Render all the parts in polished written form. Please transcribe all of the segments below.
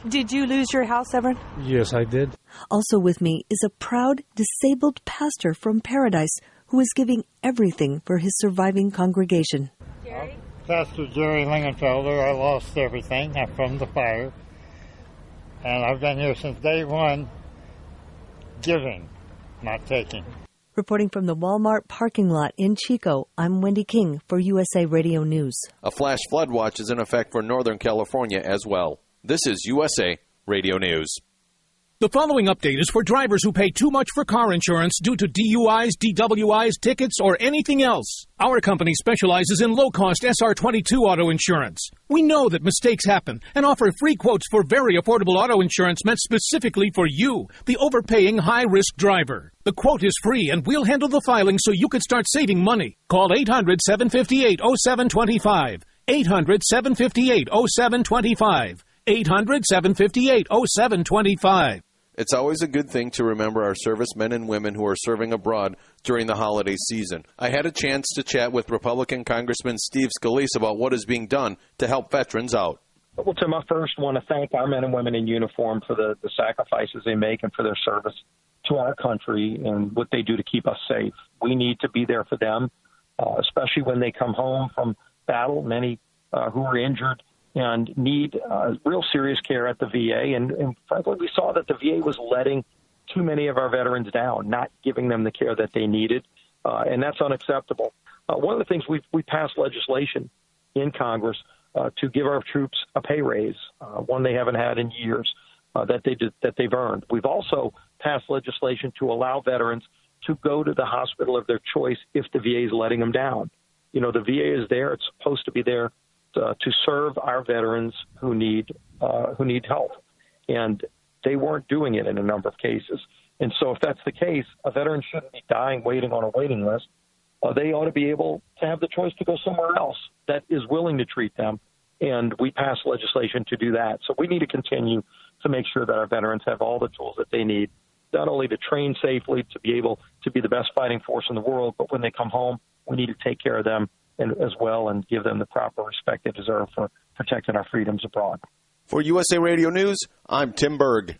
Did you lose your house, Everett? Yes, I did. Also with me is a proud, disabled pastor from Paradise who is giving everything for his surviving congregation. Jerry? Pastor Jerry Lingenfelder. I lost everything from the fire. And I've been here since day one, giving, not taking. Reporting from the Walmart parking lot in Chico, I'm Wendy King for USA Radio News. A flash flood watch is in effect for Northern California as well. This is USA Radio News. The following update is for drivers who pay too much for car insurance due to DUIs, DWIs, tickets, or anything else. Our company specializes in low-cost SR22 auto insurance. We know that mistakes happen and offer free quotes for very affordable auto insurance meant specifically for you, the overpaying high-risk driver. The quote is free, and we'll handle the filing so you can start saving money. Call 800-758-0725. 800-758-0725. 800-758-0725. It's always a good thing to remember our servicemen and women who are serving abroad during the holiday season. I had a chance to chat with Republican Congressman Steve Scalise about what is being done to help veterans out. Well, Tim, I first want to thank our men and women in uniform for the sacrifices they make and for their service to our country and what they do to keep us safe. We need to be there for them, especially when they come home from battle, many who are injured and need real serious care at the VA. And frankly, we saw that the VA was letting too many of our veterans down, not giving them the care that they needed, and that's unacceptable. One of the things we passed legislation in Congress to give our troops a pay raise, one they haven't had in years, that they've earned. We've also passed legislation to allow veterans to go to the hospital of their choice if the VA is letting them down. You know, the VA is there; it's supposed to be there to serve our veterans who need help, and they weren't doing it in a number of cases. And so, if that's the case, a veteran shouldn't be dying waiting on a waiting list. They ought to be able to have the choice to go somewhere else that is willing to treat them, and we passed legislation to do that. So we need to continue to make sure that our veterans have all the tools that they need, not only to train safely, to be able to be the best fighting force in the world, but when they come home, we need to take care of them as well and give them the proper respect they deserve for protecting our freedoms abroad. For USA Radio News, I'm Tim Berg.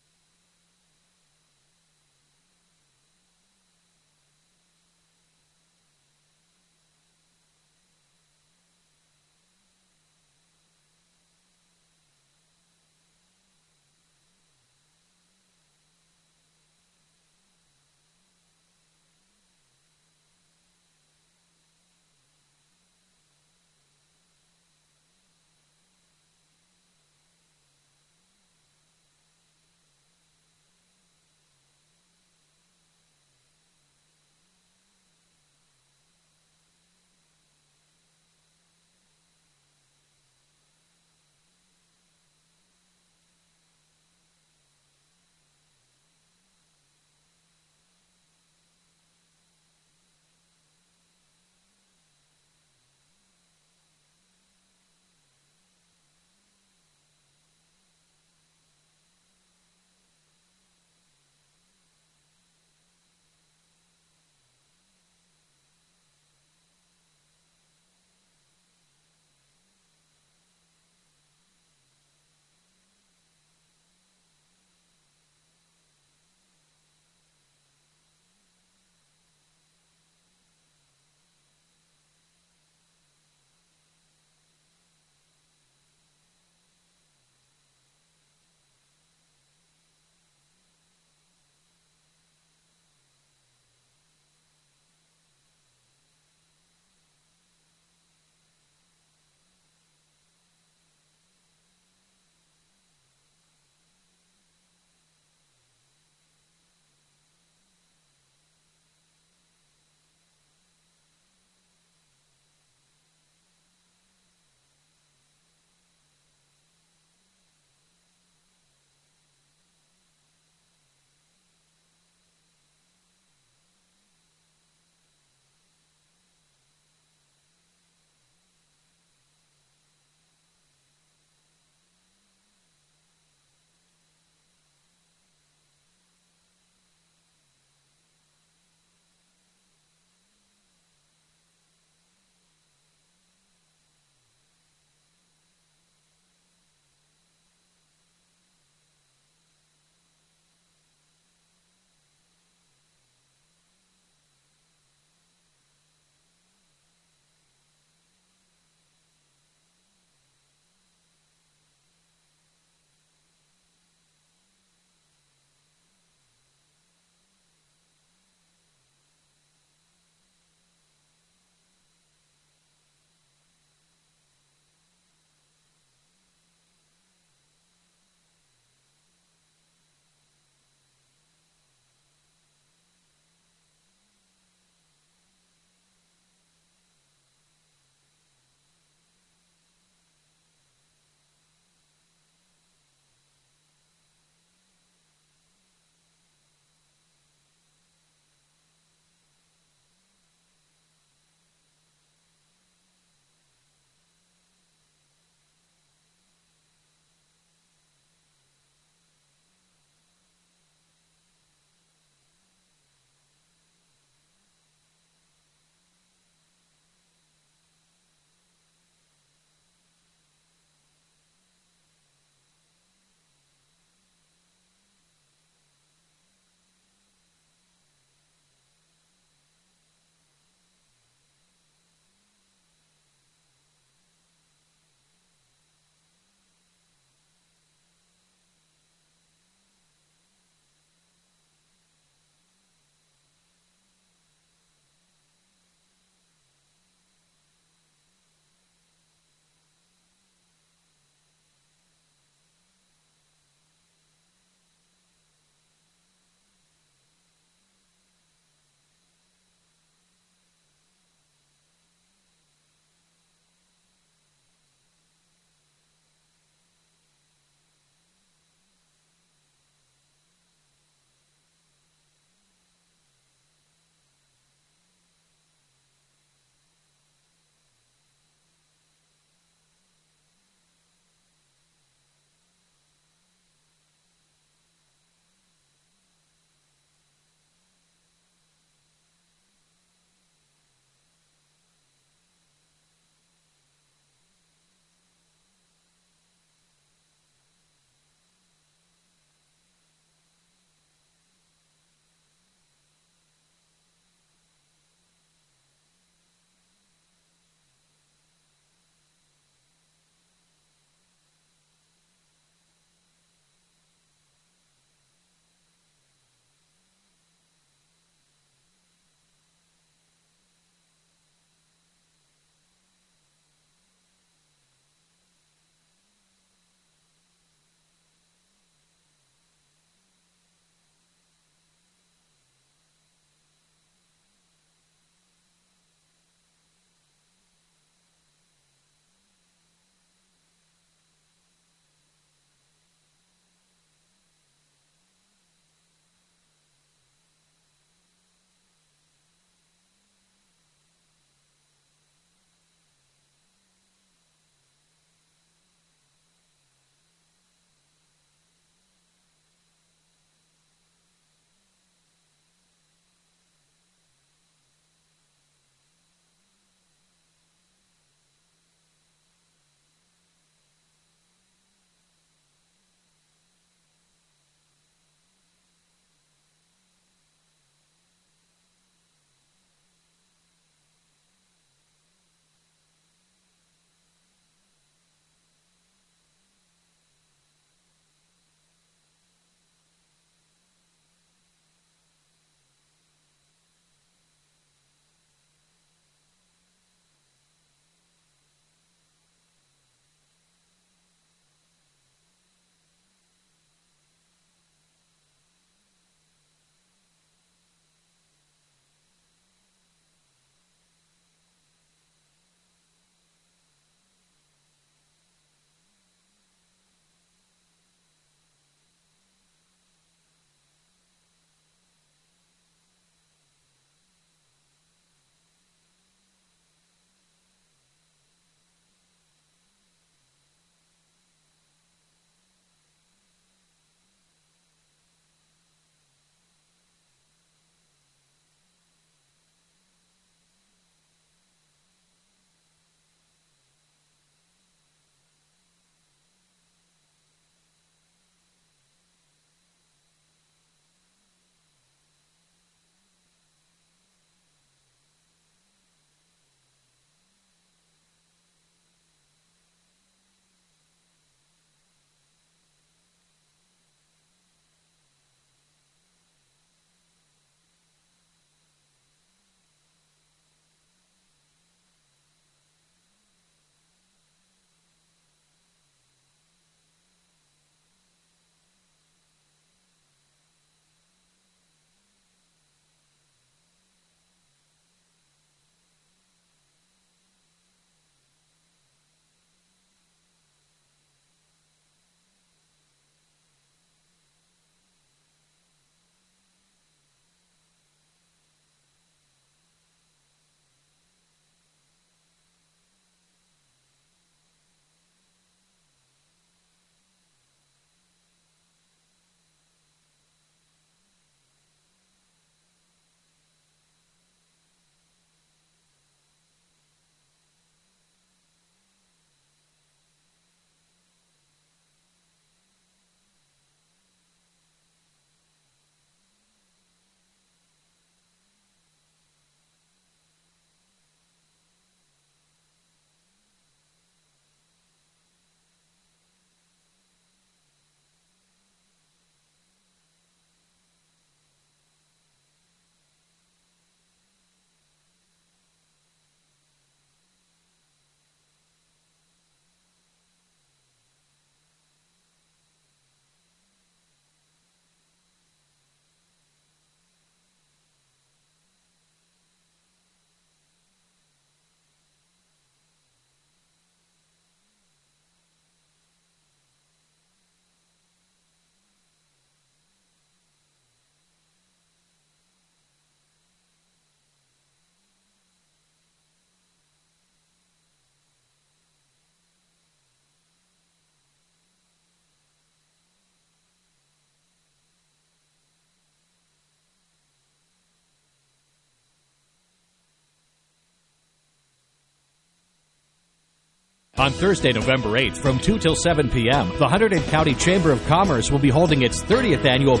On Thursday, November 8th, from 2 till 7 p.m., the Hunterdon County Chamber of Commerce will be holding its 30th annual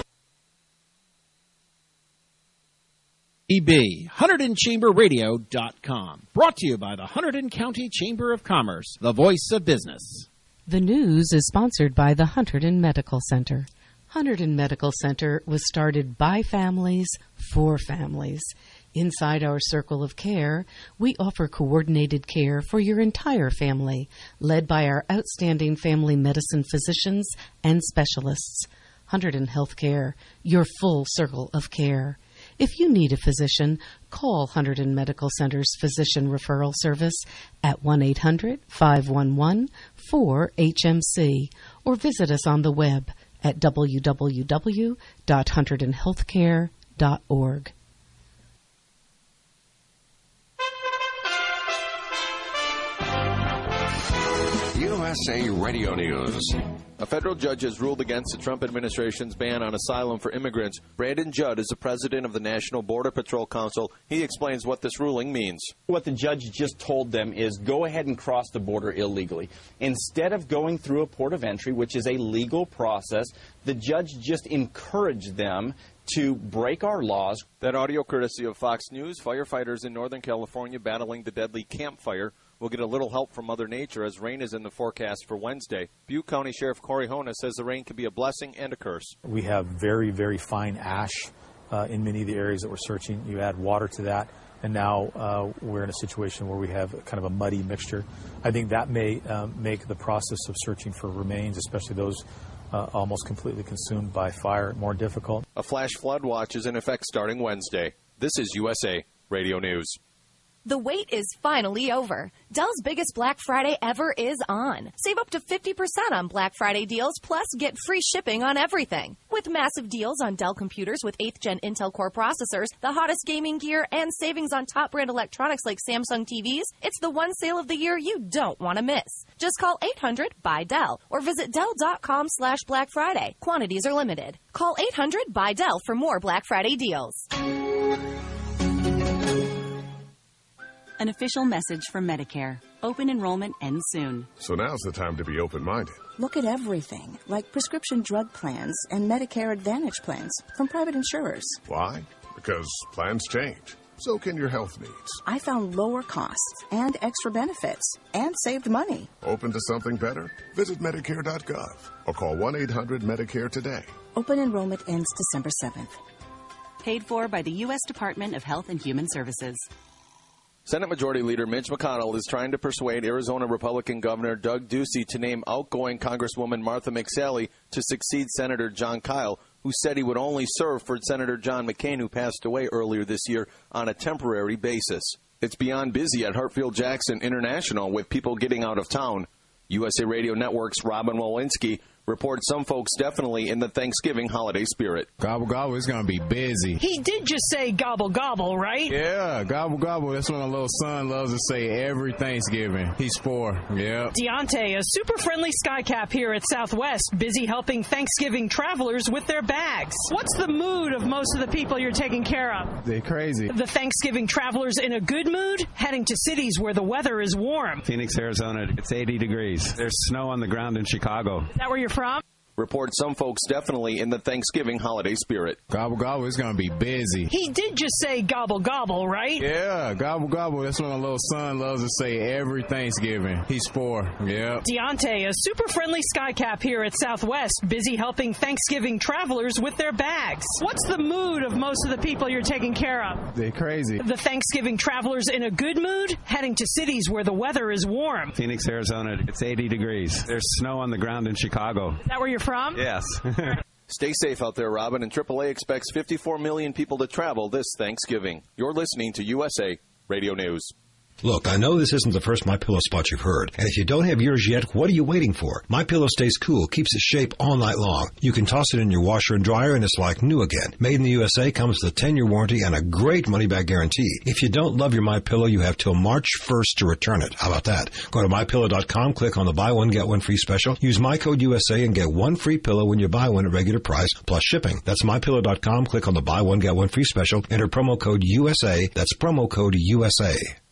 HunterdonChamberRadio.com. Brought to you by the Hunterdon County Chamber of Commerce, the voice of business. The news is sponsored by the Hunterdon Medical Center. Hunterdon Medical Center was started by families for families. Inside our circle of care, we offer coordinated care for your entire family, led by our outstanding family medicine physicians and specialists. Hunterdon Healthcare, your full circle of care. If you need a physician, call Hunterdon Medical Center's Physician Referral Service at 1-800-511-4HMC or visit us on the web at www.hunterdonhealthcare.org. USA Radio News. A federal judge has ruled against the Trump administration's ban on asylum for immigrants. Brandon Judd is the president of the National Border Patrol Council. He explains what this ruling means. What the judge just told them is go ahead and cross the border illegally. Instead of going through a port of entry, which is a legal process, the judge just encouraged them to break our laws. That audio courtesy of Fox News. Firefighters in Northern California battling the deadly Camp Fire will get a little help from Mother Nature as rain is in the forecast for Wednesday. Butte County Sheriff Corey Hona says the rain can be a blessing and a curse. We have very, very fine ash in many of the areas that we're searching. You add water to that, and now we're in a situation where we have kind of a muddy mixture. I think that may make the process of searching for remains, especially those almost completely consumed by fire, more difficult. A flash flood watch is in effect starting Wednesday. This is USA Radio News. The wait is finally over. Dell's biggest Black Friday ever is on. Save up to 50% on Black Friday deals, plus get free shipping on everything. With massive deals on Dell computers with 8th Gen Intel Core processors, the hottest gaming gear, and savings on top brand electronics like Samsung TVs, it's the one sale of the year you don't want to miss. Just call 800-BUY-DELL or visit Dell.com/Black Friday. Quantities are limited. Call 800-BUY-DELL for more Black Friday deals. An official message from Medicare. Open enrollment ends soon. So now's the time to be open-minded. Look at everything, like prescription drug plans and Medicare Advantage plans from private insurers. Why? Because plans change. So can your health needs. I found lower costs and extra benefits and saved money. Open to something better? Visit Medicare.gov or call 1-800-MEDICARE today. Open enrollment ends December 7th. Paid for by the U.S. Department of Health and Human Services. Senate Majority Leader Mitch McConnell is trying to persuade Arizona Republican Governor Doug Ducey to name outgoing Congresswoman Martha McSally to succeed Senator Jon Kyl, who said he would only serve for Senator John McCain, who passed away earlier this year, on a temporary basis. It's beyond busy at Hartfield-Jackson International with people getting out of town. USA Radio Network's Robin Walensky reports some folks definitely in the Thanksgiving holiday spirit. Gobble, gobble, it's going to be busy. He did just say gobble, gobble, right? Yeah, gobble, gobble. That's what my little son loves to say every Thanksgiving. He's 4, yeah. Deontay, a super friendly skycap here at Southwest, busy helping Thanksgiving travelers with their bags. What's the mood of most of the people you're taking care of? They're crazy. The Thanksgiving travelers in a good mood, heading to cities where the weather is warm. Phoenix, Arizona, it's 80 degrees. There's snow on the ground in Chicago. Is that where you're from? Report some folks definitely in the Thanksgiving holiday spirit. Gobble, gobble, it's going to be busy. He did just say gobble, gobble, right? Yeah, gobble, gobble. That's what my little son loves to say every Thanksgiving. He's 4, yeah. Deontay, a super friendly skycap here at Southwest, busy helping Thanksgiving travelers with their bags. What's the mood of most of the people you're taking care of? They're crazy. The Thanksgiving travelers in a good mood, heading to cities where the weather is warm. Phoenix, Arizona, it's 80 degrees. There's snow on the ground in Chicago. Is that where you're from? Yes. Stay safe out there, Robin, and AAA expects 54 million people to travel this Thanksgiving. You're listening to USA Radio News. Look, I know this isn't the first MyPillow spot you've heard, and if you don't have yours yet, what are you waiting for? MyPillow stays cool, keeps its shape all night long. You can toss it in your washer and dryer, and it's like new again. Made in the USA, comes with a 10-year warranty and a great money-back guarantee. If you don't love your MyPillow, you have till March 1st to return it. How about that? Go to MyPillow.com, click on the buy one, get one free special. Use my code USA and get one free pillow when you buy one at regular price, plus shipping. That's MyPillow.com, click on the buy one, get one free special. Enter promo code USA. That's promo code USA.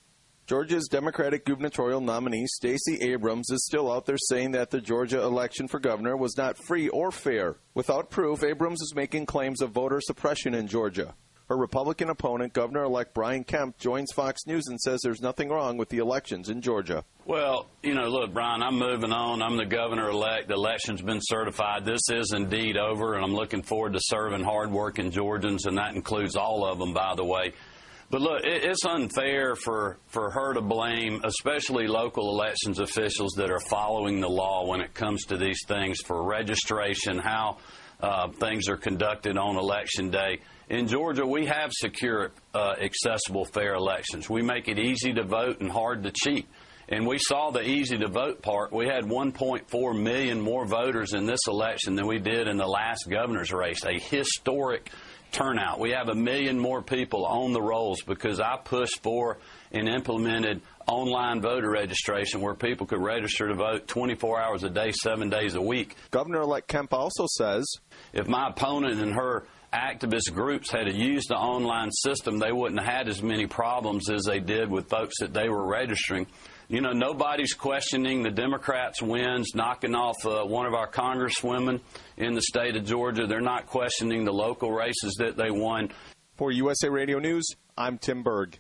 Georgia's Democratic gubernatorial nominee, Stacey Abrams, is still out there saying that the Georgia election for governor was not free or fair. Without proof, Abrams is making claims of voter suppression in Georgia. Her Republican opponent, Governor-elect Brian Kemp, joins Fox News and says there's nothing wrong with the elections in Georgia. Well, look, Brian, I'm moving on. I'm the governor-elect. The election's been certified. This is indeed over, and I'm looking forward to serving hard-working Georgians, and that includes all of them, by the way. But look, it's unfair for her to blame, especially local elections officials that are following the law when it comes to these things for registration, how things are conducted on Election Day. In Georgia, we have secure, accessible, fair elections. We make it easy to vote and hard to cheat. And we saw the easy to vote part. We had 1.4 million more voters in this election than we did in the last governor's race, a historic turnout. We have 1 million more people on the rolls because I pushed for and implemented online voter registration where people could register to vote 24 hours a day, 7 days a week. Governor-elect Kemp also says, if my opponent and her activist groups had used the online system, they wouldn't have had as many problems as they did with folks that they were registering. Nobody's questioning the Democrats' wins, knocking off one of our congresswomen in the state of Georgia. They're not questioning the local races that they won. For USA Radio News, I'm Tim Berg.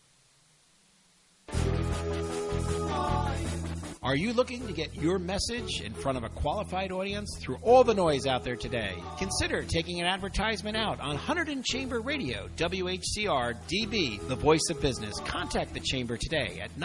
Are you looking to get your message in front of a qualified audience through all the noise out there today? Consider taking an advertisement out on Hunterdon Chamber Radio, WHCR DB, the voice of business. Contact the Chamber today at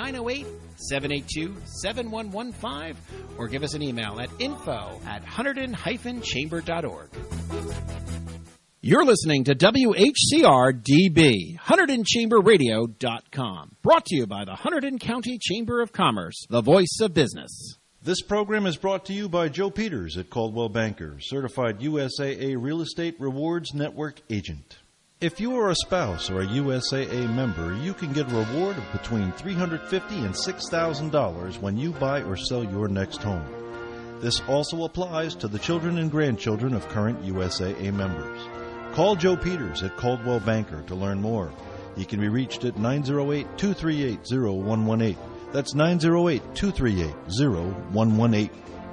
908-782-7115 or give us an email at info@hunterdon-chamber.org. You're listening to WHCR DB, HunterdonChamberRadio.com. Brought to you by the Hunterdon County Chamber of Commerce, the voice of business. This program is brought to you by Joe Peters at Coldwell Banker, certified USAA Real Estate Rewards Network agent. If you are a spouse or a USAA member, you can get a reward of between $350 and $6,000 when you buy or sell your next home. This also applies to the children and grandchildren of current USAA members. Call Joe Peters at Coldwell Banker to learn more. He can be reached at 908-238-0118. That's 908-238-0118.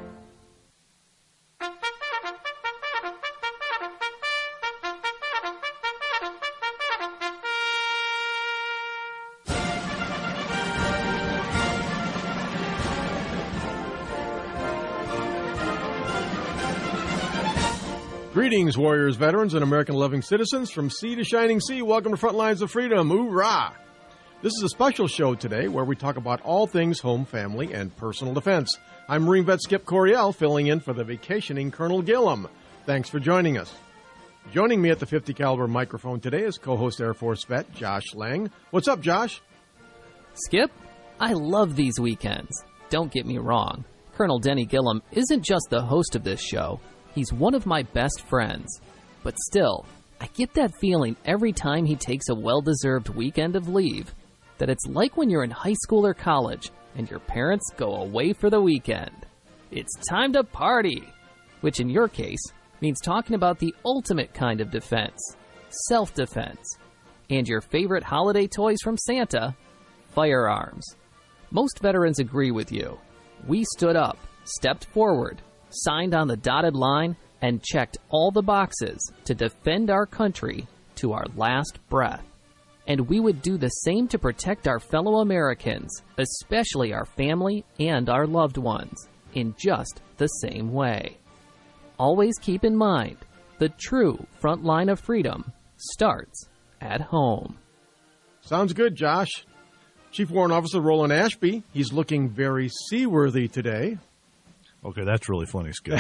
Greetings, warriors, veterans, and American-loving citizens from sea to shining sea. Welcome to Front Lines of Freedom. Hoorah! This is a special show today where we talk about all things home, family, and personal defense. I'm Marine Vet Skip Coryell, filling in for the vacationing Colonel Gillum. Thanks for joining us. Joining me at the .50 caliber microphone today is co-host Air Force vet Josh Lang. What's up, Josh? Skip, I love these weekends. Don't get me wrong. Colonel Denny Gillum isn't just the host of this show. He's one of my best friends. But still, I get that feeling every time he takes a well-deserved weekend of leave, that it's like when you're in high school or college and your parents go away for the weekend. It's time to party, which in your case means talking about the ultimate kind of defense, self-defense, and your favorite holiday toys from Santa, firearms. Most veterans agree with you. We stood up, stepped forward, signed on the dotted line, and checked all the boxes to defend our country to our last breath. And we would do the same to protect our fellow Americans, especially our family and our loved ones, in just the same way. Always keep in mind, the true front line of freedom starts at home. Sounds good, Josh. Chief Warrant Officer Roland Ashby, he's looking very seaworthy today. Okay, that's really funny, Skip.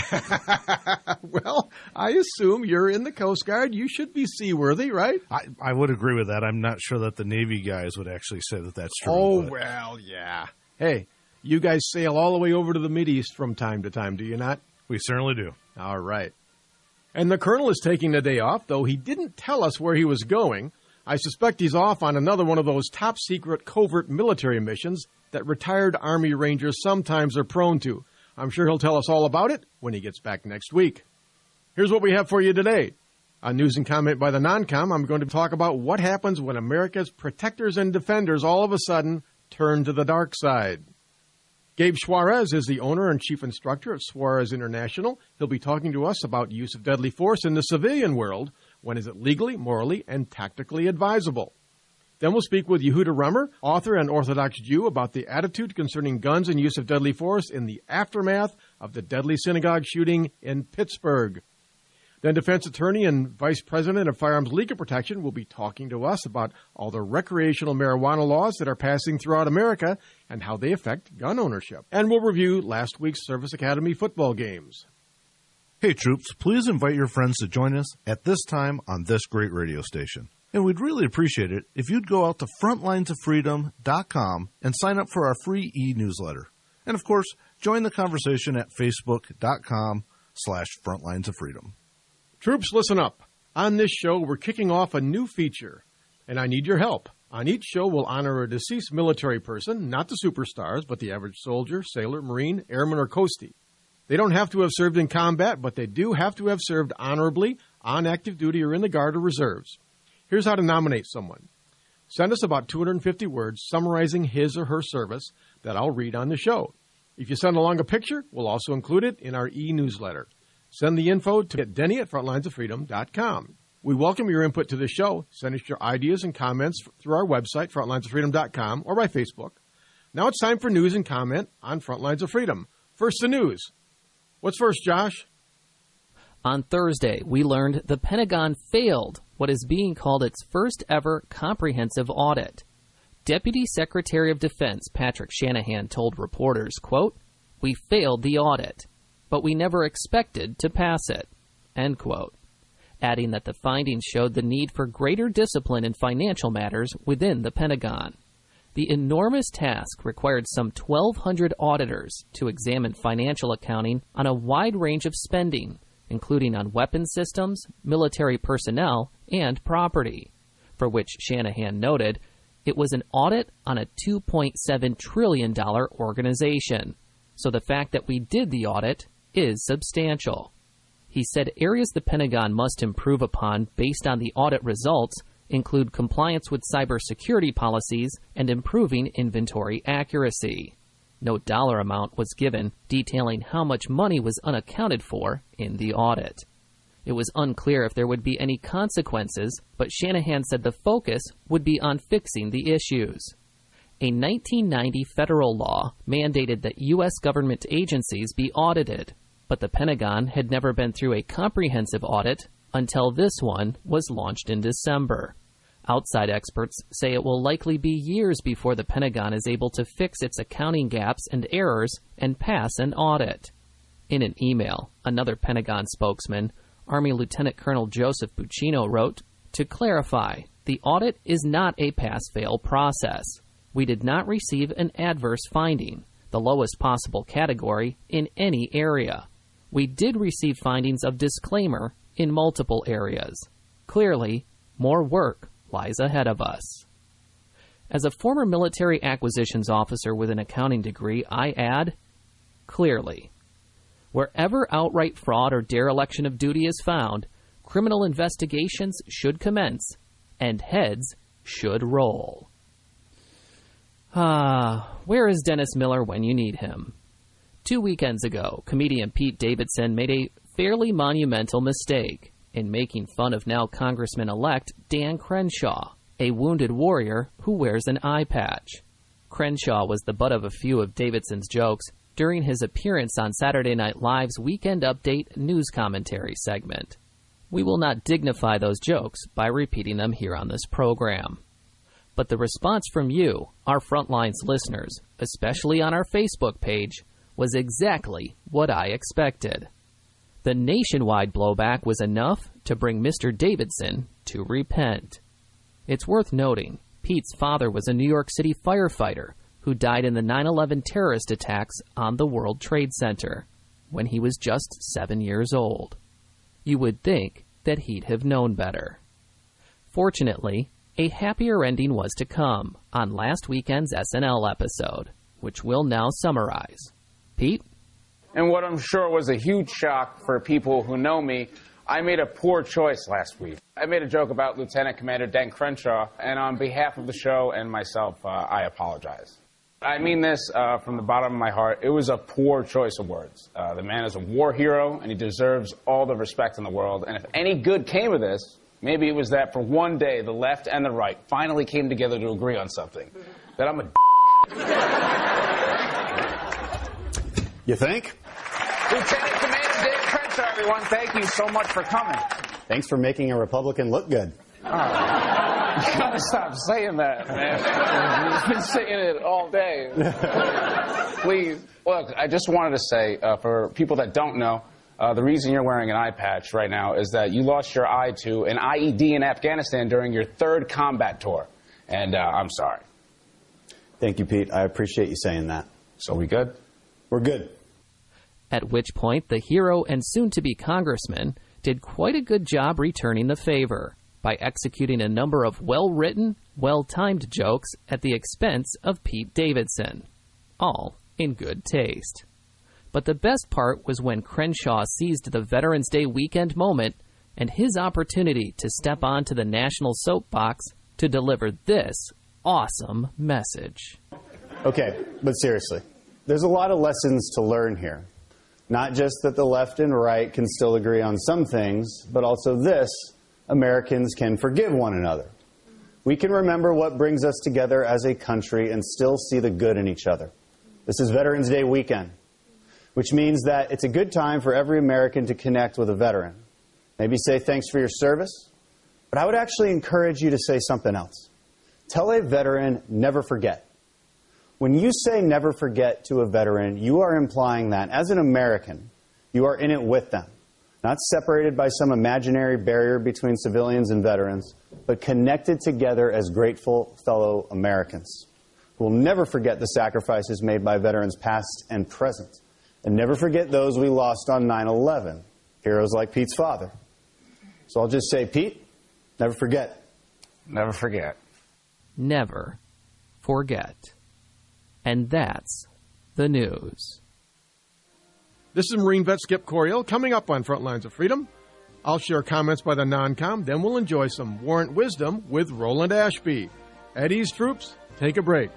Well, I assume you're in the Coast Guard. You should be seaworthy, right? I would agree with that. I'm not sure that the Navy guys would actually say that that's true. Oh, well, yeah. Hey, you guys sail all the way over to the Mideast from time to time, do you not? We certainly do. All right. And the Colonel is taking the day off, though he didn't tell us where he was going. I suspect he's off on another one of those top-secret covert military missions that retired Army Rangers sometimes are prone to. I'm sure he'll tell us all about it when he gets back next week. Here's what we have for you today. On News and Comment by the Non-Com, I'm going to talk about what happens when America's protectors and defenders all of a sudden turn to the dark side. Gabe Suarez is the owner and chief instructor of Suarez International. He'll be talking to us about use of deadly force in the civilian world. When is it legally, morally, and tactically advisable? Then we'll speak with Yehuda Remmer, author and Orthodox Jew, about the attitude concerning guns and use of deadly force in the aftermath of the deadly synagogue shooting in Pittsburgh. Then defense attorney and vice president of Firearms Legal Protection will be talking to us about all the recreational marijuana laws that are passing throughout America and how they affect gun ownership. And we'll review last week's Service Academy football games. Hey, troops, please invite your friends to join us at this time on this great radio station. And we'd really appreciate it if you'd go out to frontlinesoffreedom.com and sign up for our free e-newsletter. And, of course, join the conversation at facebook.com/frontlinesoffreedom. Troops, listen up. On this show, we're kicking off a new feature, and I need your help. On each show, we'll honor a deceased military person, not the superstars, but the average soldier, sailor, Marine, airman, or coastie. They don't have to have served in combat, but they do have to have served honorably on active duty or in the Guard or Reserves. Here's how to nominate someone. Send us about 250 words summarizing his or her service that I'll read on the show. If you send along a picture, we'll also include it in our e-newsletter. Send the info to Denny at frontlinesoffreedom.com. We welcome your input to the show. Send us your ideas and comments through our website, frontlinesoffreedom.com, or by Facebook. Now it's time for news and comment on Frontlines of Freedom. First, the news. What's first, Josh? On Thursday, we learned the Pentagon failed what is being called its first ever comprehensive audit. Deputy Secretary of Defense Patrick Shanahan told reporters, quote, "We failed the audit, but we never expected to pass it," end quote, adding that the findings showed the need for greater discipline in financial matters within the Pentagon. The enormous task required some 1,200 auditors to examine financial accounting on a wide range of spending, including on weapon systems, military personnel, and property, for which Shanahan noted it was an audit on a $2.7 trillion organization. So the fact that we did the audit is substantial. He said areas the Pentagon must improve upon based on the audit results include compliance with cybersecurity policies and improving inventory accuracy. No dollar amount was given detailing how much money was unaccounted for in the audit. It was unclear if there would be any consequences, but Shanahan said the focus would be on fixing the issues. A 1990 federal law mandated that U.S. government agencies be audited, but the Pentagon had never been through a comprehensive audit until this one was launched in December. Outside experts say it will likely be years before the Pentagon is able to fix its accounting gaps and errors and pass an audit. In an email, another Pentagon spokesman, Army Lieutenant Colonel Joseph Buccino, wrote, "To clarify, the audit is not a pass-fail process. We did not receive an adverse finding, the lowest possible category, in any area. We did receive findings of disclaimer in multiple areas. Clearly, more work lies ahead of us." As a former military acquisitions officer with an accounting degree, I add, clearly. Wherever outright fraud or dereliction of duty is found, criminal investigations should commence, and heads should roll. Where is Dennis Miller when you need him? 2 weekends ago, comedian Pete Davidson made a fairly monumental mistake in making fun of now Congressman-elect Dan Crenshaw, a wounded warrior who wears an eye patch. Crenshaw was the butt of a few of Davidson's jokes during his appearance on Saturday Night Live's Weekend Update news commentary segment. We will not dignify those jokes by repeating them here on this program. But the response from you, our Frontlines listeners, especially on our Facebook page, was exactly what I expected. The nationwide blowback was enough to bring Mr. Davidson to repent. It's worth noting, Pete's father was a New York City firefighter who died in the 9/11 terrorist attacks on the World Trade Center when he was just 7 years old. You would think that he'd have known better. Fortunately, a happier ending was to come on last weekend's SNL episode, which we'll now summarize. Pete? And what I'm sure was a huge shock for people who know me, I made a poor choice last week. I made a joke about Lieutenant Commander Dan Crenshaw, and on behalf of the show and myself, I apologize. I mean this from the bottom of my heart. It was a poor choice of words. The man is a war hero, and he deserves all the respect in the world. And if any good came of this, maybe it was that for one day, the left and the right finally came together to agree on something. That I'm a You think? Lieutenant Commander Dan Crenshaw, everyone. Thank you so much for coming. Thanks for making a Republican look good. You gotta stop saying that, man. You've been saying it all day. Please, look, I just wanted to say, for people that don't know, the reason you're wearing an eye patch right now is that you lost your eye to an IED in Afghanistan during your 3rd combat tour. And I'm sorry. Thank you, Pete. I appreciate you saying that. So we good? We're good. At which point, the hero and soon-to-be congressman did quite a good job returning the favor by executing a number of well-written, well-timed jokes at the expense of Pete Davidson, all in good taste. But the best part was when Crenshaw seized the Veterans Day weekend moment and his opportunity to step onto the national soapbox to deliver this awesome message. Okay, but seriously, there's a lot of lessons to learn here. Not just that the left and right can still agree on some things, but also this: Americans can forgive one another. We can remember what brings us together as a country and still see the good in each other. This is Veterans Day weekend, which means that it's a good time for every American to connect with a veteran. Maybe say thanks for your service, but I would actually encourage you to say something else. Tell a veteran, never forget. When you say never forget to a veteran, you are implying that, as an American, you are in it with them. Not separated by some imaginary barrier between civilians and veterans, but connected together as grateful fellow Americans who will never forget the sacrifices made by veterans past and present, and never forget those we lost on 9/11, heroes like Pete's father. So I'll just say, Pete, never forget. Never forget. Never forget. And that's the news. This is Marine vet Skip Coryell. Coming up on Frontlines of Freedom, I'll share comments by the non-com, then we'll enjoy some warrant wisdom with Roland Ashby. At Ease Troops, take a break.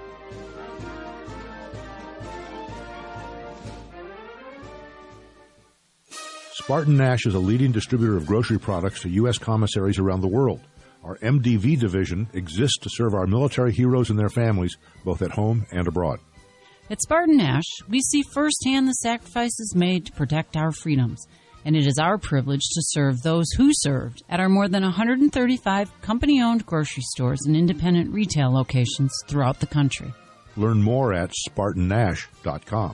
Spartan Nash is a leading distributor of grocery products to U.S. commissaries around the world. Our MDV division exists to serve our military heroes and their families, both at home and abroad. At Spartan Nash, we see firsthand the sacrifices made to protect our freedoms, and it is our privilege to serve those who served at our more than 135 company-owned grocery stores and independent retail locations throughout the country. Learn more at SpartanNash.com.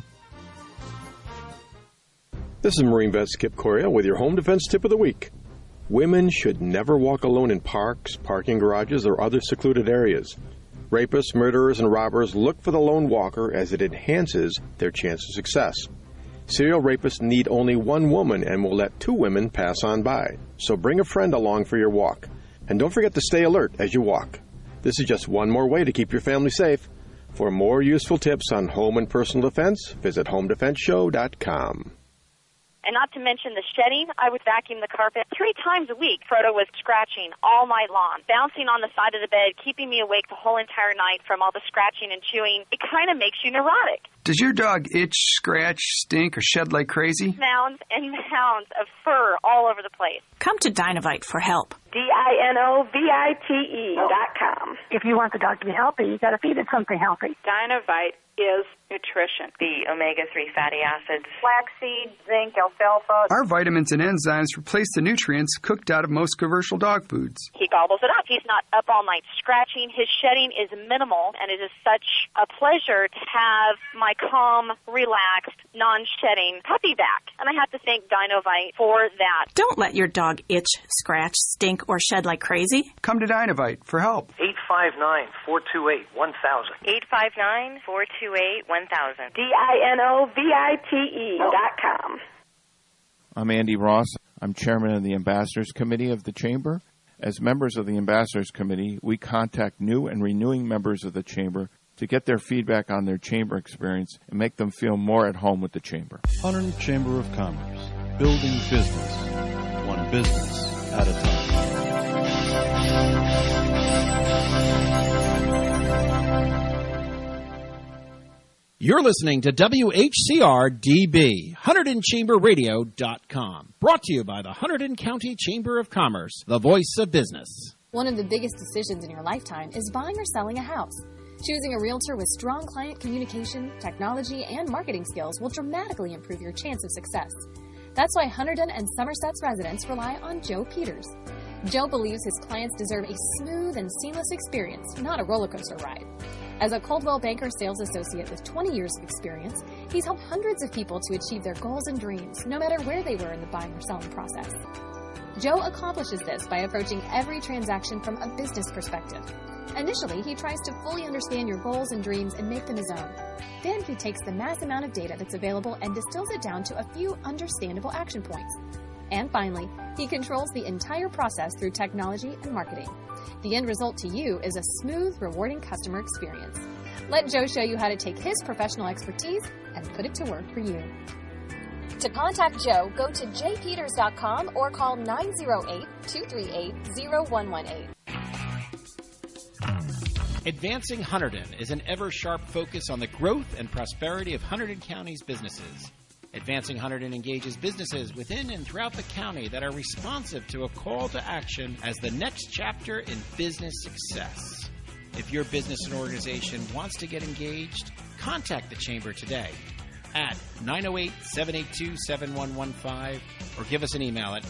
This is Marine vet Skip Coryell with your Home Defense Tip of the Week. Women should never walk alone in parks, parking garages, or other secluded areas. Rapists, murderers, and robbers look for the lone walker as it enhances their chance of success. Serial rapists need only one woman and will let 2 women pass on by. So bring a friend along for your walk. And don't forget to stay alert as you walk. This is just one more way to keep your family safe. For more useful tips on home and personal defense, visit HomeDefenseShow.com. And not to mention the shedding, I would vacuum the carpet 3 times a week. Frodo was scratching all night long, bouncing on the side of the bed, keeping me awake the whole entire night from all the scratching and chewing. It kind of makes you neurotic. Does your dog itch, scratch, stink, or shed like crazy? Mounds and mounds of fur all over the place. Come to Dinovite for help. DINOVITE.com. If you want the dog to be healthy, you got to feed it something healthy. Dinovite is nutrition. The omega-3 fatty acids. Flaxseed, zinc, alfalfa. Our vitamins and enzymes replace the nutrients cooked out of most commercial dog foods. He gobbles it up. He's not up all night scratching. His shedding is minimal, and it is such a pleasure to have my calm, relaxed, non-shedding puppy back. And I have to thank Dinovite for that. Don't let your dog itch, scratch, stink, or shed like crazy. Come to Dinovite for help. 859-428-1000. 859-428-1000. DINOVITE.com. I'm Andy Ross. I'm chairman of the Ambassadors Committee of the Chamber. As members of the Ambassadors Committee, we contact new and renewing members of the Chamber to get their feedback on their Chamber experience and make them feel more at home with the Chamber. Hunterdon Chamber of Commerce, building business, one business at a time. You're listening to WHCR-DB, HunterdonChamberRadio.com. Brought to you by the Hunterdon County Chamber of Commerce, the voice of business. One of the biggest decisions in your lifetime is buying or selling a house. Choosing a realtor with strong client communication, technology, and marketing skills will dramatically improve your chance of success. That's why Hunterdon and Somerset's residents rely on Joe Peters. Joe believes his clients deserve a smooth and seamless experience, not a roller coaster ride. As a Coldwell Banker sales associate with 20 years of experience, he's helped hundreds of people to achieve their goals and dreams, no matter where they were in the buying or selling process. Joe accomplishes this by approaching every transaction from a business perspective. Initially, he tries to fully understand your goals and dreams and make them his own. Then he takes the mass amount of data that's available and distills it down to a few understandable action points. And finally, he controls the entire process through technology and marketing. The end result to you is a smooth, rewarding customer experience. Let Joe show you how to take his professional expertise and put it to work for you. To contact Joe, go to jpeters.com or call 908-238-0118. Advancing Hunterdon is an ever-sharp focus on the growth and prosperity of Hunterdon County's businesses. Advancing Hunterdon engages businesses within and throughout the county that are responsive to a call to action as the next chapter in business success. If your business and organization wants to get engaged, contact the Chamber today at 908-782-7115 or give us an email at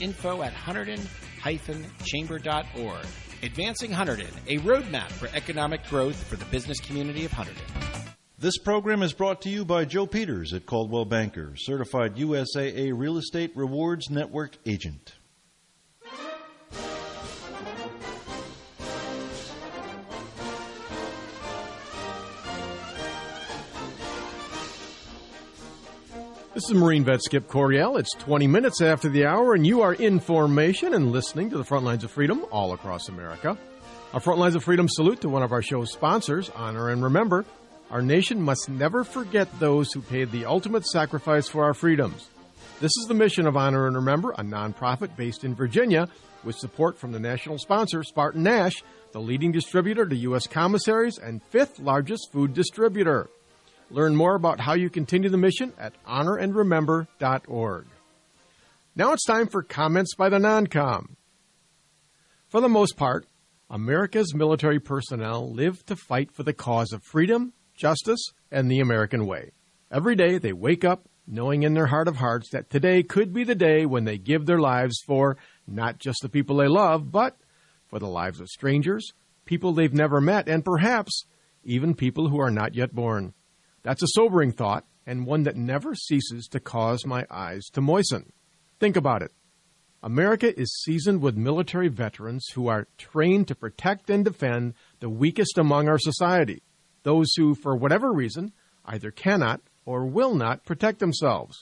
info@hunterdon-chamber.org. Advancing Hunterdon, a roadmap for economic growth for the business community of Hunterdon. This program is brought to you by Joe Peters at Coldwell Banker, certified USAA Real Estate Rewards Network agent. This is Marine vet Skip Coryell. It's 20 minutes after the hour, and you are in formation and listening to the Front Lines of Freedom all across America. Our Front Lines of Freedom salute to one of our show's sponsors, Honor and Remember. Our nation must never forget those who paid the ultimate sacrifice for our freedoms. This is the mission of Honor and Remember, a nonprofit based in Virginia with support from the national sponsor, Spartan Nash, the leading distributor to U.S. commissaries and fifth largest food distributor. Learn more about how you continue the mission at honorandremember.org. Now it's time for comments by the non-com. For the most part, America's military personnel live to fight for the cause of freedom, justice, and the American way. Every day they wake up knowing in their heart of hearts that today could be the day when they give their lives for not just the people they love, but for the lives of strangers, people they've never met, and perhaps even people who are not yet born. That's a sobering thought, and one that never ceases to cause my eyes to moisten. Think about it. America is seasoned with military veterans who are trained to protect and defend the weakest among our society. Those who, for whatever reason, either cannot or will not protect themselves.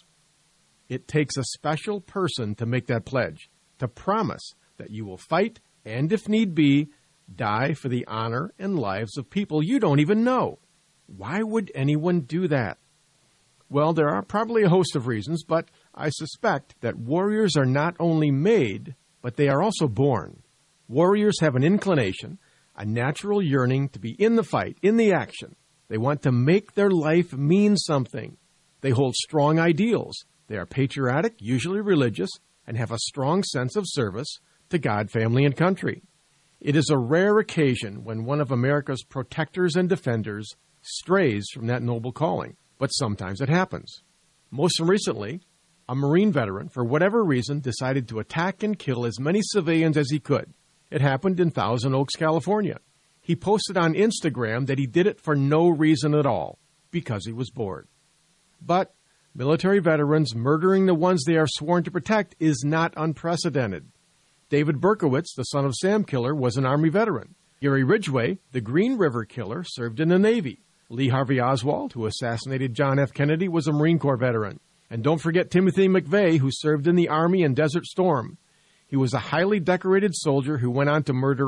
It takes a special person to make that pledge, to promise that you will fight and, if need be, die for the honor and lives of people you don't even know. Why would anyone do that? Well, there are probably a host of reasons, but I suspect that warriors are not only made, but they are also born. Warriors have an inclination, a natural yearning to be in the fight, in the action. They want to make their life mean something. They hold strong ideals. They are patriotic, usually religious, and have a strong sense of service to God, family, and country. It is a rare occasion when one of America's protectors and defenders strays from that noble calling, but sometimes it happens. Most recently, a Marine veteran, for whatever reason, decided to attack and kill as many civilians as he could. It happened in Thousand Oaks, California. He posted on Instagram that he did it for no reason at all, because he was bored. But military veterans murdering the ones they are sworn to protect is not unprecedented. David Berkowitz, the son of Sam Killer, was an Army veteran. Gary Ridgway, the Green River Killer, served in the Navy. Lee Harvey Oswald, who assassinated John F. Kennedy, was a Marine Corps veteran. And don't forget Timothy McVeigh, who served in the Army in Desert Storm. He was a highly decorated soldier who went on to murder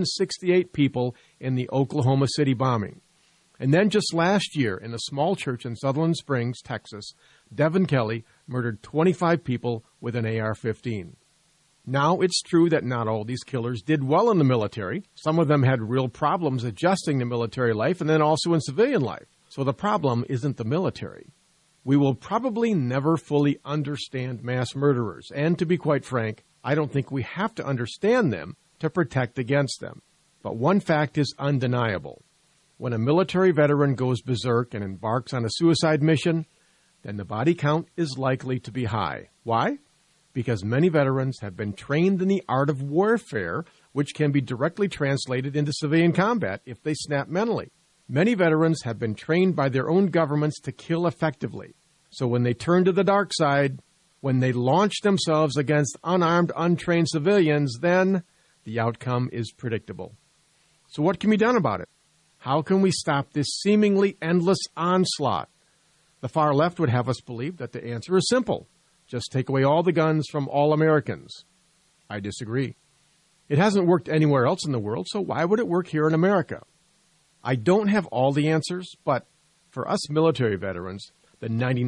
168 people in the Oklahoma City bombing. And then just last year, in a small church in Sutherland Springs, Texas, Devin Kelly murdered 25 people with an AR-15. Now, it's true that not all these killers did well in the military. Some of them had real problems adjusting to military life and then also in civilian life. So the problem isn't the military. We will probably never fully understand mass murderers, and to be quite frank, I don't think we have to understand them to protect against them. But one fact is undeniable. When a military veteran goes berserk and embarks on a suicide mission, then the body count is likely to be high. Why? Because many veterans have been trained in the art of warfare, which can be directly translated into civilian combat if they snap mentally. Many veterans have been trained by their own governments to kill effectively. So when they turn to the dark side, when they launch themselves against unarmed, untrained civilians, then the outcome is predictable. So what can be done about it? How can we stop this seemingly endless onslaught? The far left would have us believe that the answer is simple. Just take away all the guns from all Americans. I disagree. It hasn't worked anywhere else in the world, so why would it work here in America? I don't have all the answers, but for us military veterans, the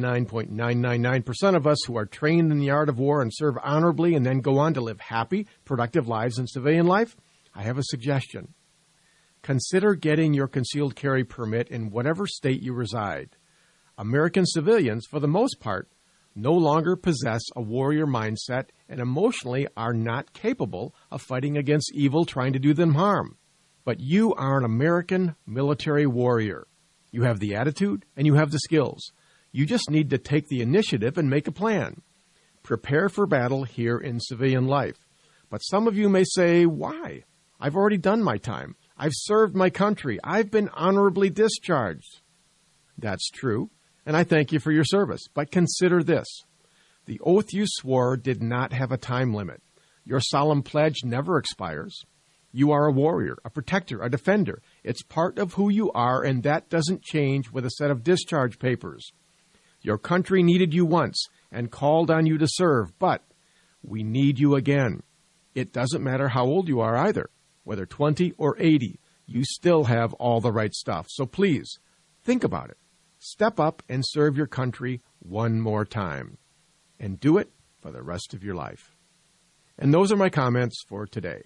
99.999% of us who are trained in the art of war and serve honorably and then go on to live happy, productive lives in civilian life, I have a suggestion. Consider getting your concealed carry permit in whatever state you reside. American civilians, for the most part, no longer possess a warrior mindset and emotionally are not capable of fighting against evil trying to do them harm. But you are an American military warrior. You have the attitude and you have the skills. You just need to take the initiative and make a plan. Prepare for battle here in civilian life. But some of you may say, why? I've already done my time. I've served my country. I've been honorably discharged. That's true, and I thank you for your service. But consider this. The oath you swore did not have a time limit. Your solemn pledge never expires. You are a warrior, a protector, a defender. It's part of who you are, and that doesn't change with a set of discharge papers. Your country needed you once and called on you to serve, but we need you again. It doesn't matter how old you are either. Whether 20 or 80, you still have all the right stuff. So please, think about it. Step up and serve your country one more time. And do it for the rest of your life. And those are my comments for today.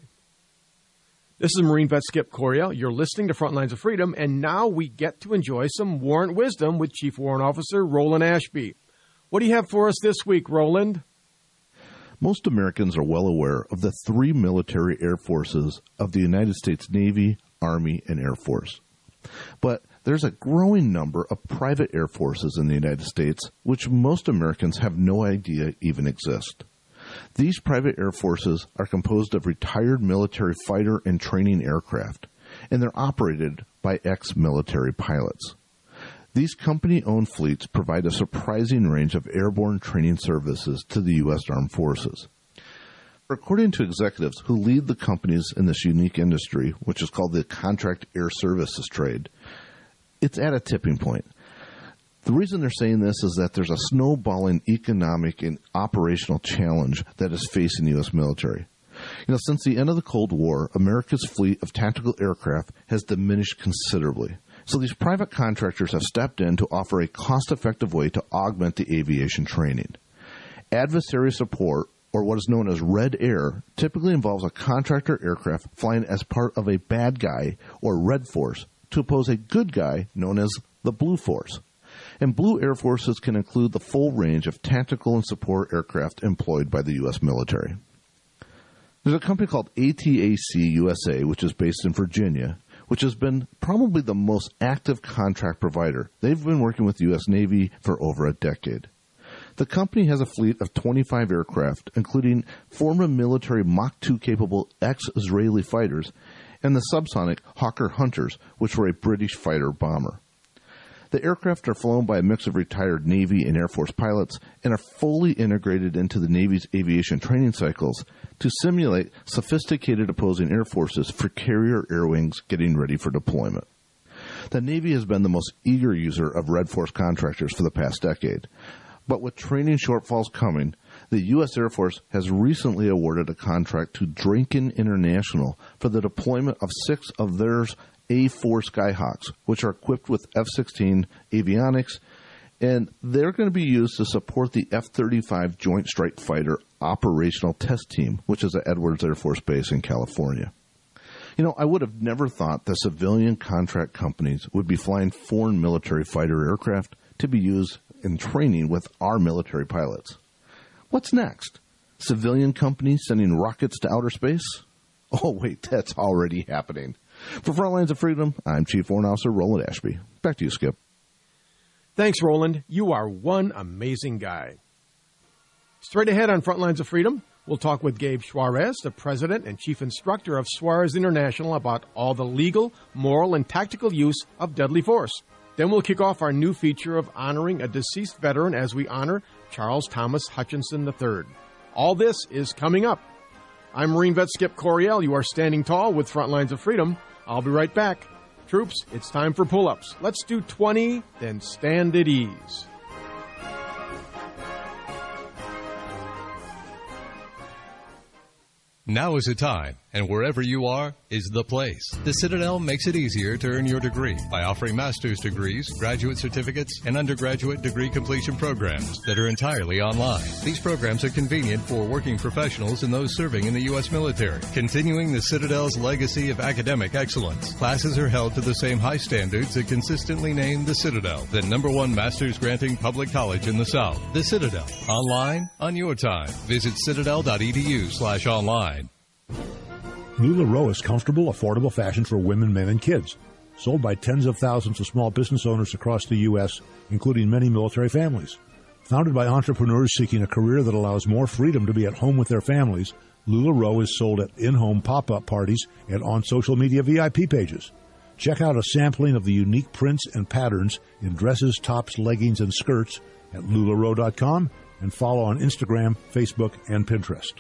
This is Marine Vet Skip Coryell. You're listening to Frontlines of Freedom, and now we get to enjoy some warrant wisdom with Chief Warrant Officer Roland Ashby. What do you have for us this week, Roland? Most Americans are well aware of the three military air forces of the United States Navy, Army, and Air Force. But there's a growing number of private air forces in the United States which most Americans have no idea even exist. These private air forces are composed of retired military fighter and training aircraft, and they're operated by ex-military pilots. These company-owned fleets provide a surprising range of airborne training services to the U.S. Armed Forces. According to executives who lead the companies in this unique industry, which is called the contract air services trade, it's at a tipping point. The reason they're saying this is that there's a snowballing economic and operational challenge that is facing the U.S. military. Since the end of the Cold War, America's fleet of tactical aircraft has diminished considerably. So these private contractors have stepped in to offer a cost-effective way to augment the aviation training. Adversary support, or what is known as Red Air, typically involves a contractor aircraft flying as part of a bad guy, or Red Force, to oppose a good guy known as the Blue Force. And Blue Air Forces can include the full range of tactical and support aircraft employed by the U.S. military. There's a company called ATAC USA, which is based in Virginia, which has been probably the most active contract provider. They've been working with the U.S. Navy for over a decade. The company has a fleet of 25 aircraft, including former military Mach 2 capable ex-Israeli fighters and the subsonic Hawker Hunters, which were a British fighter bomber. The aircraft are flown by a mix of retired Navy and Air Force pilots and are fully integrated into the Navy's aviation training cycles to simulate sophisticated opposing air forces for carrier air wings getting ready for deployment. The Navy has been the most eager user of Red Force contractors for the past decade. But with training shortfalls coming, the U.S. Air Force has recently awarded a contract to Drinken International for the deployment of 6 of their A-4 Skyhawks, which are equipped with F-16 avionics, and they're going to be used to support the F-35 Joint Strike Fighter Operational Test Team, which is at Edwards Air Force Base in California. You know, I would have never thought the civilian contract companies would be flying foreign military fighter aircraft to be used in training with our military pilots. What's next? Civilian companies sending rockets to outer space? Oh, wait, that's already happening. For Frontlines of Freedom, I'm Chief Warrant Officer Roland Ashby. Back to you, Skip. Thanks, Roland. You are one amazing guy. Straight ahead on Frontlines of Freedom, we'll talk with Gabe Suarez, the president and chief instructor of Suarez International, about all the legal, moral, and tactical use of deadly force. Then we'll kick off our new feature of honoring a deceased veteran as we honor Charles Thomas Hutchinson III. All this is coming up. I'm Marine Vet Skip Coryell. You are standing tall with Frontlines of Freedom. I'll be right back. Troops, it's time for pull-ups. Let's do 20, then stand at ease. Now is the time, and wherever you are is the place. The Citadel makes it easier to earn your degree by offering master's degrees, graduate certificates, and undergraduate degree completion programs that are entirely online. These programs are convenient for working professionals and those serving in the U.S. military. Continuing the Citadel's legacy of academic excellence, classes are held to the same high standards that consistently name the Citadel the #1 master's granting public college in the South. The Citadel, online on your time. Visit citadel.edu/online. LuLaRoe is comfortable, affordable fashion for women, men, and kids. Sold by tens of thousands of small business owners across the U.S., including many military families. Founded by entrepreneurs seeking a career that allows more freedom to be at home with their families, LuLaRoe is sold at in-home pop-up parties and on social media VIP pages. Check out a sampling of the unique prints and patterns in dresses, tops, leggings, and skirts at LuLaRoe.com and follow on Instagram, Facebook, and Pinterest.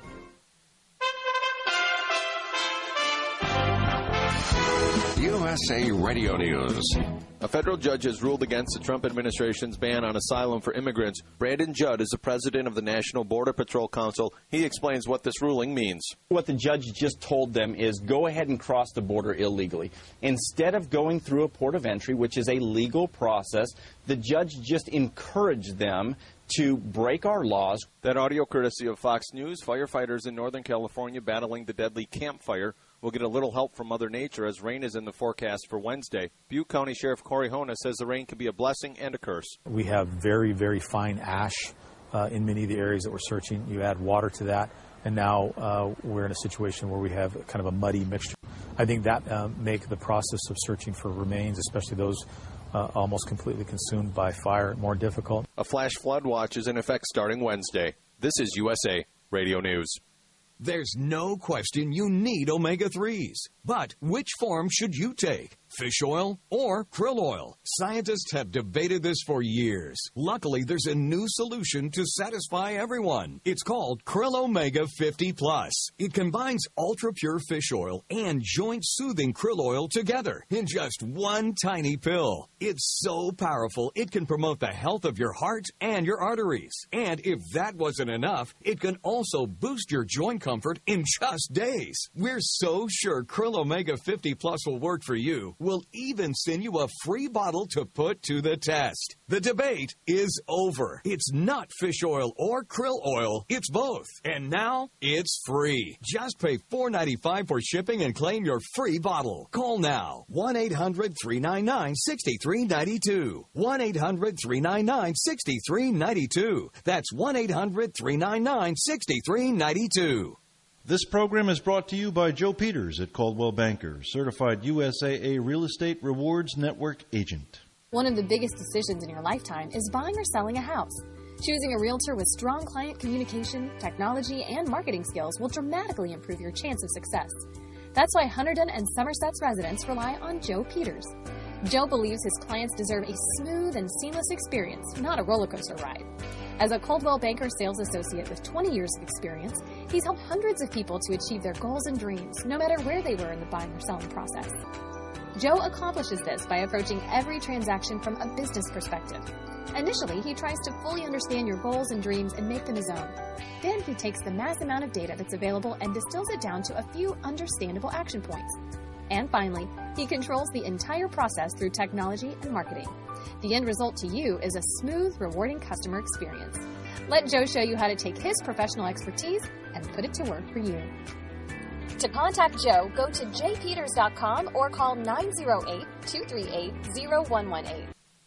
USA Radio News. A federal judge has ruled against the Trump administration's ban on asylum for immigrants. Brandon Judd is the president of the National Border Patrol Council. He explains what this ruling means. What the judge just told them is go ahead and cross the border illegally. Instead of going through a port of entry, which is a legal process, the judge just encouraged them to break our laws. That audio courtesy of Fox News. Firefighters in Northern California battling the deadly Camp Fire will get a little help from Mother Nature as rain is in the forecast for Wednesday. Butte County Sheriff Corey Hona says the rain can be a blessing and a curse. We have very, very fine ash in many of the areas that we're searching. You add water to that, and now we're in a situation where we have kind of a muddy mixture. I think that make the process of searching for remains, especially those almost completely consumed by fire, more difficult. A flash flood watch is in effect starting Wednesday. This is USA Radio News. There's no question you need omega-3s. But which form should you take? Fish oil or krill oil? Scientists have debated this for years. Luckily, there's a new solution to satisfy everyone. It's called Krill Omega 50 Plus. It combines ultra-pure fish oil and joint-soothing krill oil together in just one tiny pill. It's so powerful, it can promote the health of your heart and your arteries. And if that wasn't enough, it can also boost your joint comfort in just days. We're so sure Krill Omega 50 Plus will work for you. We'll even send you a free bottle to put to the test. The debate is over. It's not fish oil or krill oil. It's both. And now it's free. Just pay $4.95 for shipping and claim your free bottle. Call now. 1-800-399-6392. 1-800-399-6392. That's 1-800-399-6392. This program is brought to you by Joe Peters at Coldwell Banker, certified USAA Real Estate Rewards Network agent. One of the biggest decisions in your lifetime is buying or selling a house. Choosing a realtor with strong client communication, technology, and marketing skills will dramatically improve your chance of success. That's why Hunterdon and Somerset's residents rely on Joe Peters. Joe believes his clients deserve a smooth and seamless experience, not a roller coaster ride. As a Coldwell Banker sales associate with 20 years of experience, he's helped hundreds of people to achieve their goals and dreams, no matter where they were in the buying or selling process. Joe accomplishes this by approaching every transaction from a business perspective. Initially, he tries to fully understand your goals and dreams and make them his own. Then he takes the mass amount of data that's available and distills it down to a few understandable action points. And finally, he controls the entire process through technology and marketing. The end result to you is a smooth, rewarding customer experience. Let Joe show you how to take his professional expertise and put it to work for you. To contact Joe, go to jpeters.com or call 908-238-0118.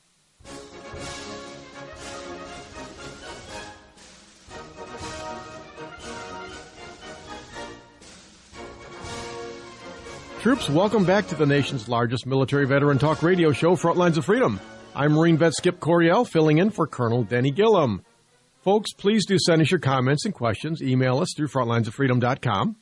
Troops, welcome back to the nation's largest military veteran talk radio show, Frontlines of Freedom. I'm Marine vet Skip Coryell, filling in for Colonel Denny Gillum. Folks, please do send us your comments and questions. Email us through frontlinesoffreedom.com.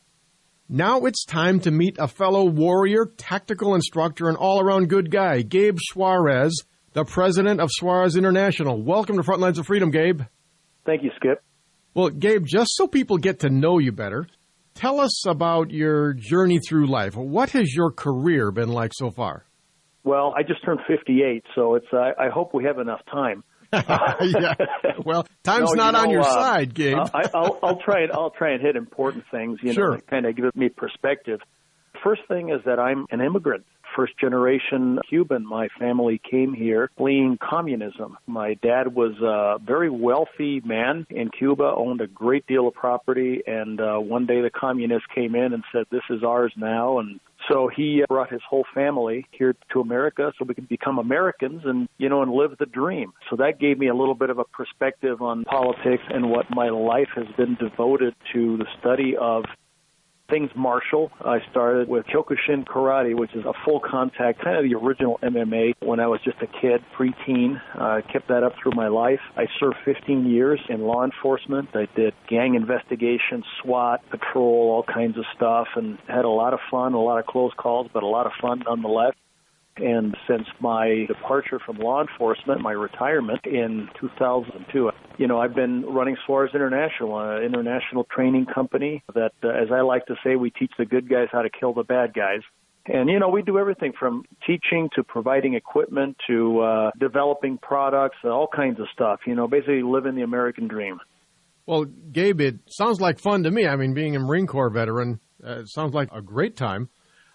Now it's time to meet a fellow warrior, tactical instructor, and all-around good guy, Gabe Suarez, the president of Suarez International. Welcome to Frontlines of Freedom, Gabe. Thank you, Skip. Well, Gabe, just so people get to know you better, tell us about your journey through life. What has your career been like so far? Well, I just turned 58, so it's. I hope we have enough time. Yeah. Well, time's not on your side, Gabe. I'll try and hit important things. Sure. Kind of give me perspective. First thing is that I'm an immigrant, first generation Cuban. My family came here fleeing communism. My dad was a very wealthy man in Cuba, owned a great deal of property, and one day the communists came in and said, "This is ours now," and so he brought his whole family here to America so we could become Americans and live the dream. So that gave me a little bit of a perspective on politics and what my life has been devoted to, the study of things martial. I started with Kyokushin Karate, which is a full contact, kind of the original MMA when I was just a kid, preteen. I kept that up through my life. I served 15 years in law enforcement. I did gang investigation, SWAT, patrol, all kinds of stuff, and had a lot of fun, a lot of close calls, but a lot of fun nonetheless. And since my departure from law enforcement, my retirement in 2002, I've been running Suarez International, an international training company that, as I like to say, we teach the good guys how to kill the bad guys. And, we do everything from teaching to providing equipment to developing products, all kinds of stuff, basically living the American dream. Well, Gabe, it sounds like fun to me. I mean, being a Marine Corps veteran, it sounds like a great time.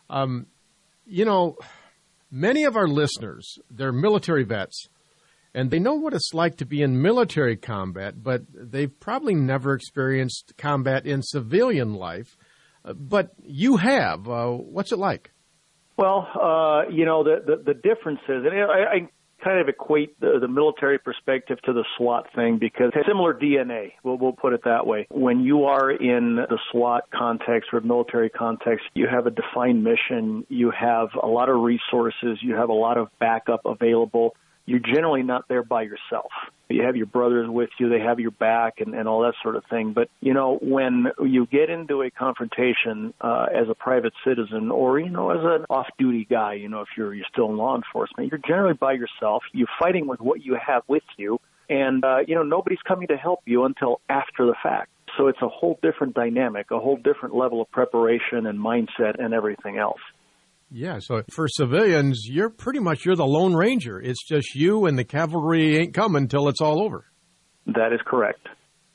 Many of our listeners, they're military vets, and they know what it's like to be in military combat, but they've probably never experienced combat in civilian life. But you have. What's it like? Well, the difference is, and I kind of equate the military perspective to the SWAT thing because it's similar DNA. We'll put it that way. When you are in the SWAT context or military context, you have a defined mission. You have a lot of resources. You have a lot of backup available. You're generally not there by yourself. You have your brothers with you. They have your back and all that sort of thing. But, when you get into a confrontation as a private citizen or, as an off-duty guy, if you're still in law enforcement, you're generally by yourself. You're fighting with what you have with you. And, nobody's coming to help you until after the fact. So it's a whole different dynamic, a whole different level of preparation and mindset and everything else. Yeah, so for civilians, you're the Lone Ranger. It's just you and the cavalry ain't coming till it's all over. That is correct.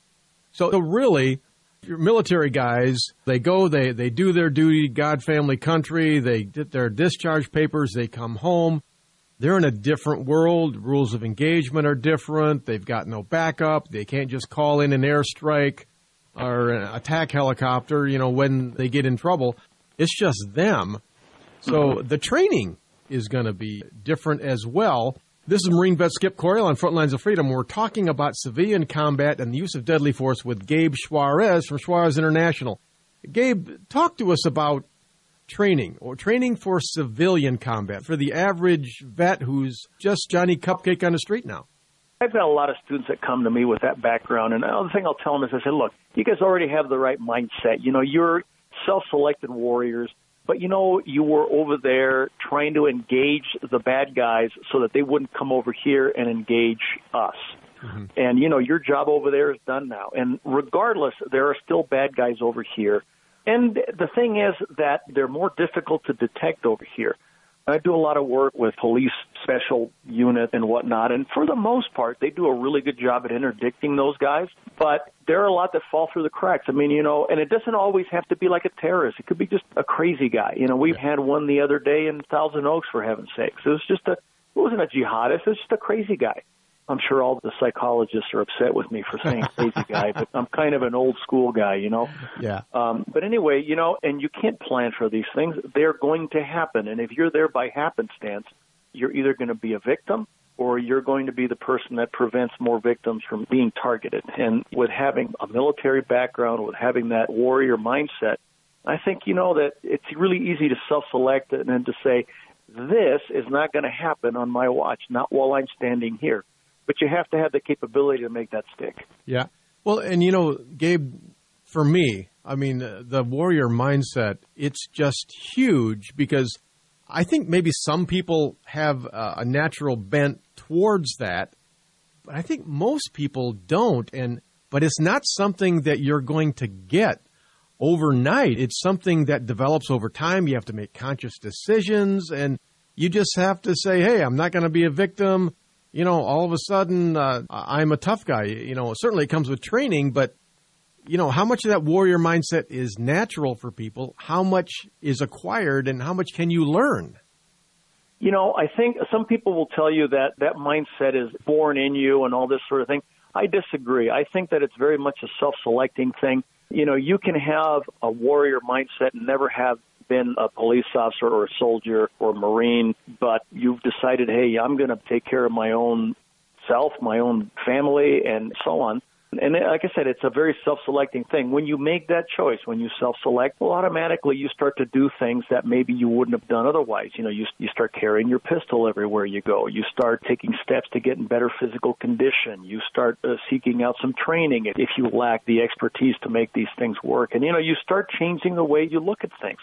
So really, your military guys, they go, they do their duty, God, family, country, they get their discharge papers, they come home. They're in a different world. Rules of engagement are different. They've got no backup. They can't just call in an airstrike or an attack helicopter, when they get in trouble. It's just them. So the training is going to be different as well. This is Marine vet Skip Coryell on Frontlines of Freedom. We're talking about civilian combat and the use of deadly force with Gabe Suarez from Suarez International. Gabe, talk to us about training for civilian combat for the average vet who's just Johnny Cupcake on the street now. I've got a lot of students that come to me with that background, and the other thing I'll tell them is I say, look, you guys already have the right mindset. You're self-selected warriors. But, you were over there trying to engage the bad guys so that they wouldn't come over here and engage us. Mm-hmm. And, your job over there is done now. And regardless, there are still bad guys over here. And the thing is that they're more difficult to detect over here. I do a lot of work with police special unit and whatnot, and for the most part, they do a really good job at interdicting those guys, but there are a lot that fall through the cracks. I mean, and it doesn't always have to be like a terrorist. It could be just a crazy guy. We had one the other day in Thousand Oaks, for heaven's sakes. It wasn't a jihadist. It was just a crazy guy. I'm sure all the psychologists are upset with me for saying crazy guy, but I'm kind of an old school guy, you know? Yeah. But anyway, you know, and you can't plan for these things. They're going to happen. And if you're there by happenstance, you're either going to be a victim or you're going to be the person that prevents more victims from being targeted. And with having a military background, with having that warrior mindset, I think, you know, that it's really easy to self-select and then to say, this is not going to happen on my watch, not while I'm standing here. But you have to have the capability to make that stick. Yeah. Well, and, you know, Gabe, for me, I mean, the warrior mindset, it's just huge because I think maybe some people have a natural bent towards that, but I think most people don't. But it's not something that you're going to get overnight. It's something that develops over time. You have to make conscious decisions, and you just have to say, hey, I'm not going to be a victim. You know, all of a sudden, I'm a tough guy. You know, certainly it comes with training, but, you know, how much of that warrior mindset is natural for people? How much is acquired, and how much can you learn? You know, I think some people will tell you that that mindset is born in you and all this sort of thing. I disagree. I think that it's very much a self-selecting thing. You know, you can have a warrior mindset and never have been a police officer or a soldier or a Marine, but you've decided, hey, I'm going to take care of my own self, my own family, and so on. And like I said, it's a very self-selecting thing. When you make that choice, when you self-select, well, automatically you start to do things that maybe you wouldn't have done otherwise. You know, you start carrying your pistol everywhere you go. You start taking steps to get in better physical condition. You start seeking out some training if you lack the expertise to make these things work. And, you know, you start changing the way you look at things.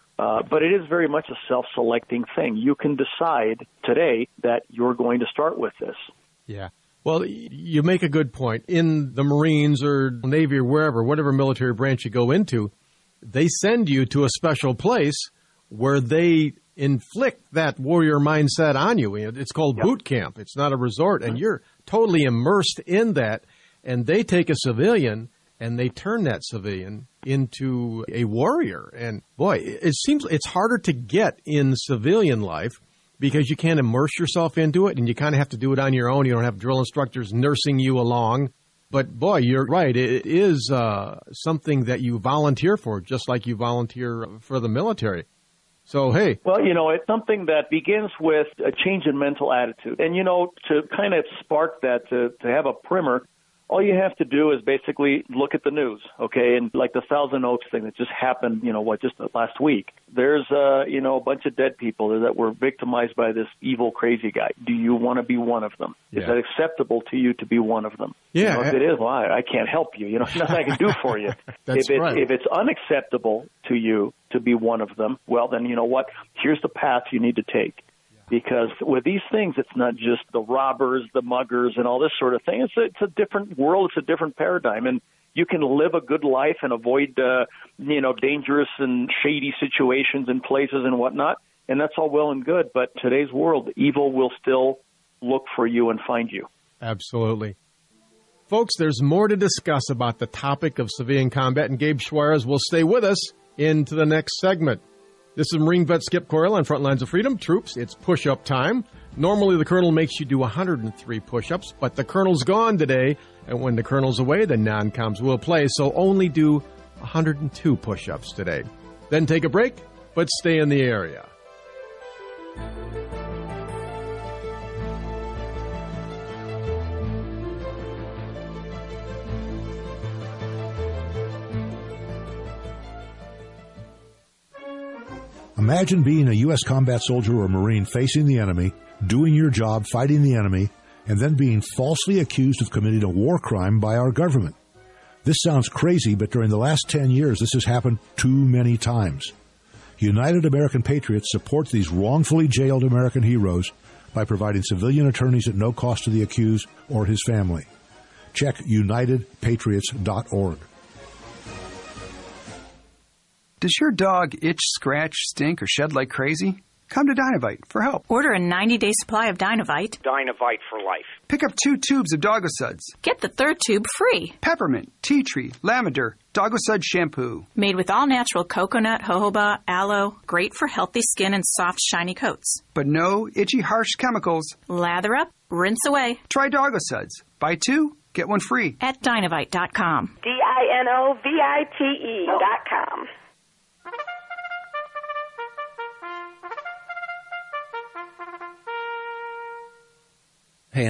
But it is very much a self-selecting thing. You can decide today that you're going to start with this. Yeah. Well, you make a good point. In the Marines or Navy or wherever, whatever military branch you go into, they send you to a special place where they inflict that warrior mindset on you. It's called boot camp. It's not a resort, and you're totally immersed in that. And they take a civilian and they turn that civilian into a warrior. And boy, it seems it's harder to get in civilian life because you can't immerse yourself into it, and you kind of have to do it on your own. You don't have drill instructors nursing you along. But, boy, you're right. It is something that you volunteer for, just like you volunteer for the military. So, hey. Well, you know, it's something that begins with a change in mental attitude. And, you know, to kind of spark that, to have a primer, all you have to do is basically look at the news, okay? And like the Thousand Oaks thing that just happened, you know, just last week. There's, you know, a bunch of dead people that were victimized by this evil, crazy guy. Do you want to be one of them? Yeah. Is that acceptable to you to be one of them? Yeah. You know, if it is, well, I can't help you. You know, there's nothing I can do for you. That's right. If it's unacceptable to you to be one of them, well, then you know what? Here's the path you need to take. Because with these things, it's not just the robbers, the muggers, and all this sort of thing. It's a different world. It's a different paradigm. And you can live a good life and avoid, you know, dangerous and shady situations and places and whatnot. And that's all well and good. But today's world, evil will still look for you and find you. Absolutely. Folks, there's more to discuss about the topic of civilian combat, and Gabe Schwires will stay with us into the next segment. This is Marine vet Skip Coyle on Front Lines of Freedom. Troops, it's push-up time. Normally, the colonel makes you do 103 push-ups, but the colonel's gone today, and when the colonel's away, the non-coms will play, so only do 102 push-ups today. Then take a break, but stay in the area. Imagine being a U.S. combat soldier or Marine facing the enemy, doing your job, fighting the enemy, and then being falsely accused of committing a war crime by our government. This sounds crazy, but during the last 10 years, this has happened too many times. United American Patriots supports these wrongfully jailed American heroes by providing civilian attorneys at no cost to the accused or his family. Check UnitedPatriots.org. Does your dog itch, scratch, stink, or shed like crazy? come to Dynavite for help. Order a 90-day supply of Dynavite. Dynavite for life. Pick up 2 tubes of Doggo Suds. Get the 3rd tube free. Peppermint, tea tree, lavender, Doggo Sud shampoo. Made with all-natural coconut, jojoba, aloe. Great for healthy skin and soft, shiny coats. But no itchy, harsh chemicals. Lather up, rinse away. Try Doggo Suds. Buy 2, get 1 free. At Dynavite.com. DINOVITE.com.